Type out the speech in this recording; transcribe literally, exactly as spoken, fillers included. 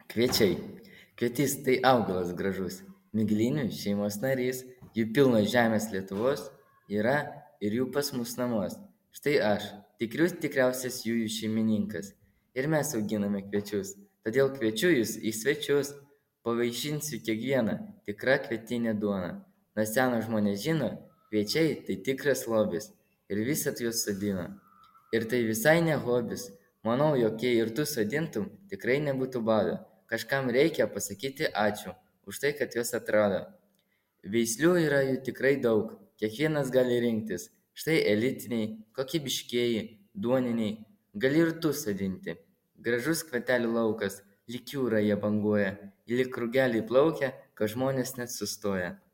Kviečiai. Kvietys tai augalas gražus. Miglinių šeimos narys, jų pilnos žemės Lietuvos, yra ir jų pas mus namuos. Štai aš, tikrius tikriausias jų jų šeimininkas. Ir mes auginame kviečius. Todėl kviečiu jūs į svečius. Pavaišinsiu kiekvieną tikrą kvietinę duoną. Nuo seno žmonės žino, kviečiai tai tikras lobis. Ir visat juos sodino. Ir tai visai ne hobis. Manau, jog jei ir tu sodintum, tikrai nebūtų bado. Kažkam reikia pasakyti ačiū už tai, kad juos atrado. Veislių yra jų tikrai daug, kiekvienas gali rinktis. Štai elitiniai, kokybiškieji, duoniniai, gali ir tu sodinti. Gražus kvietelių laukas, lyg jūra jie banguoja, lyg rugeliai plaukia, kad žmonės net sustoja.